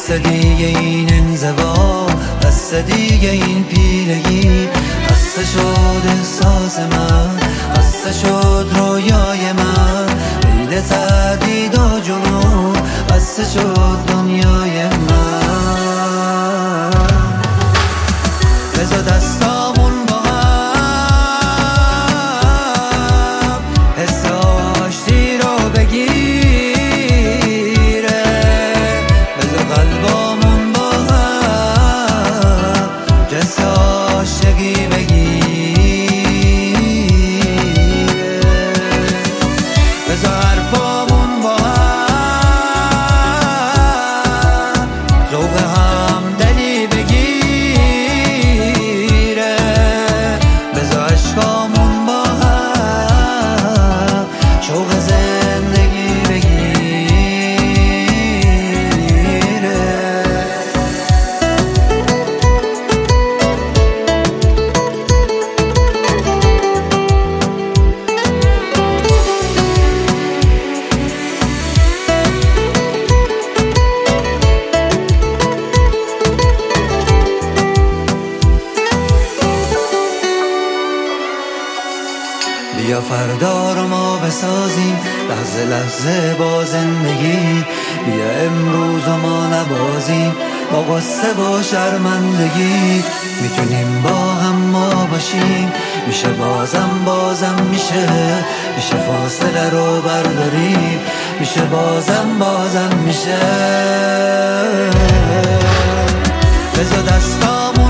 بس دیگه این انزوا، بس دیگه این پیلگی، بس شد احساس من، بس شد رویای من، عید تردید و جنون، بس شد دنیای من. بذار دستامون با هم حس آشتی رو بگیره، بذار قلبامون با هم جنس عاشقی بگیره، بذار حرفامون با هم ذوق همدلی بگیره، بذار عشقامون با هم شوق زندگی بگیره. بیا فردا رو ما بسازیم لحظه لحظه با زندگی، بیا امروز رو ما نبازیم با غصه و شرمندگی، میتونیم با هم ما باشیم، میشه بازم میشه فاصله رو برداریم، میشه بازم میشه. بذار دستامون